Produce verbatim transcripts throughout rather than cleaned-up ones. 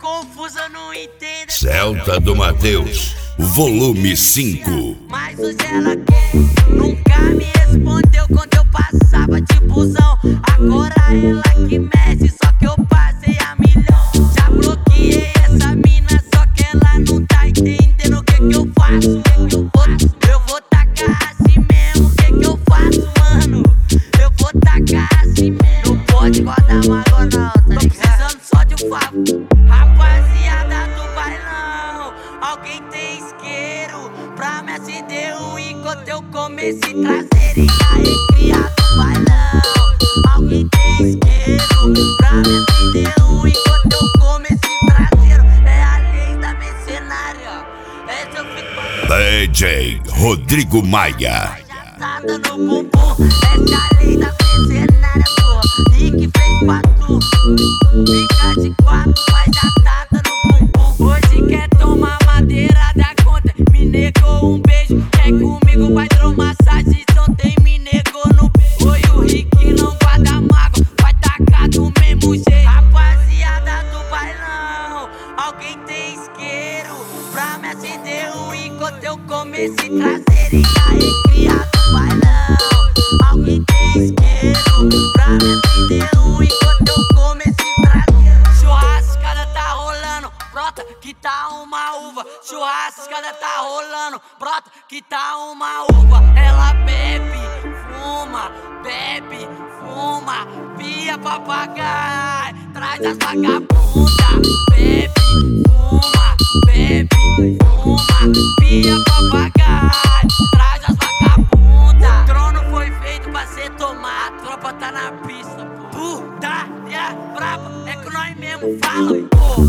confuso, eu não entendo. Celta do Matheus, volume cinco. Mas hoje ela quer, nunca me respondeu quando eu passava de busão. Agora ela que mexe, só que eu passei a milhão. Já bloqueei essa mina, só que ela não tá entendendo o que que eu faço. O que que eu faço? Eu vou tacar assim mesmo, o que que eu faço, mano? Eu vou tacar assim mesmo. Não pode guardar mágoa não, tá ligado? Tô precisando só de um favor. Rapaziada do bailão, alguém tem isqueiro pra me acender um enquanto eu comecei traseiro. E aí, criado do bailão, alguém tem isqueiro pra me acender um enquanto eu comecei traseiro. É a lei da mercenária, essa eu fico D J Rodrigo Maia. no bumbum, essa é a lei da mercenária, porra. E que fez quatro, fica de quatro, faz atada no bumbum. Hoje quer tomar madeira da conta, me negou um beijo. Quer comigo, vai hidromassagem, ontem me negou no beijo. Oi, o Rick não guarda mágoa, vai tacar do mesmo jeito. Rapaziada do bailão, alguém tem isqueiro pra me acender um enquanto eu comecei traseiro. E aí, criado do bailão, alguém tem isqueiro pra me acender um enquanto eu comecei traseiro. Churrascada tá rolando, brota que tá uma uva. Churrascada tá rolando, brota que tá uma uva. Ela bebe, fuma, bebe, fuma, via papagaio, traz as vagabundas. Bebe, fuma, bebe, fuma, via papagaio, traz as vagabundas. O trono foi feito pra ser tomado, tropa tá na pista, pô. Putaria braba, é que nós mesmo fala, pô.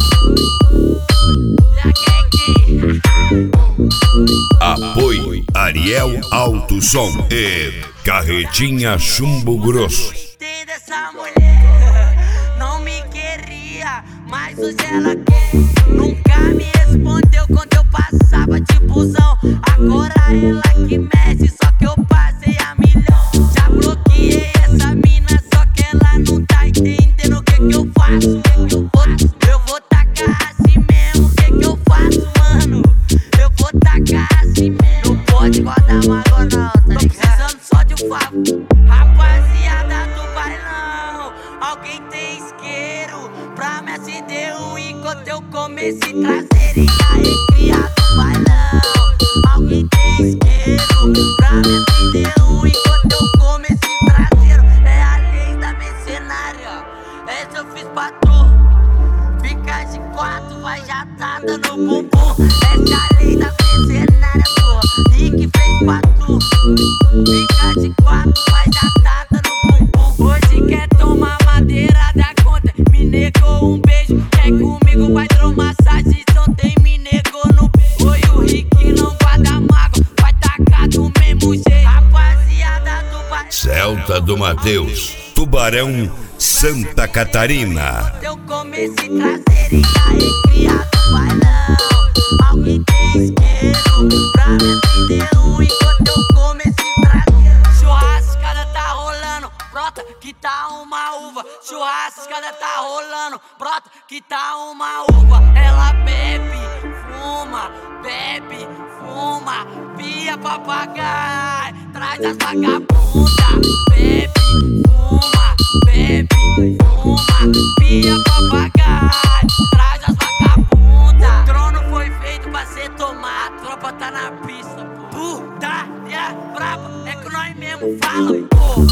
Apoio Ariel Alto Som e Carretinha Chumbo Grosso. Entenda essa mulher, não me queria, mas hoje ela quer. Nunca me respondeu quando eu passava de busão. Agora ela que mexe, só que eu passei a milhão. Já bloqueei essa mina, só que ela não tá entendendo o que que eu faço. O que que eu faço? Eu vou tacar assim mesmo, o que que eu faço, mano? Eu vou tacar assim mesmo. Não pode guardar mágoa não, tá ligado? Tô precisando só de um favor. Rapaziada do bailão, alguém tem isqueiro pra me acender um enquanto eu comecei traseiro. E aí, criado do bailão, alguém tem isqueiro pra me acender um enquanto eu comecei traseiro. É a lei da mercenária, essa eu fiz pra tu. Fica de quatro, vai jatada no bumbum. Essa é a lei da mercenária, porra. E que fez quatro, fica de quatro, vai jatada no bumbum. Hoje quer tomar madeira da conta, me negou um beijo. Quer comigo, vai hidromassagem, ontem me negou no beijo. Oi, o Rick não guarda mágoa, vai tacar do mesmo jeito. Rapaziada do bairro, Celta do Matheus, Tubarão, Santa Catarina. eu comecei traseiro. E aí, criado do bailão, alguém tem isqueiro pra me acender um enquanto eu comecei traseiro. Churrascada tá rolando, brota que tá uma uva. Churrascada tá rolando, brota que tá uma uva. Ela bebe, fuma, bebe, fuma, via papagaio, traz as vagabundas. Bebe, fuma, bebe, fuma, via papagaio, traz as vagabundas. O trono foi feito pra ser tomado, tropa tá na pista, pô. Putaria braba, é que nós mesmo fala, pô.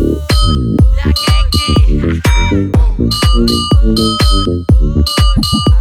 E a gang.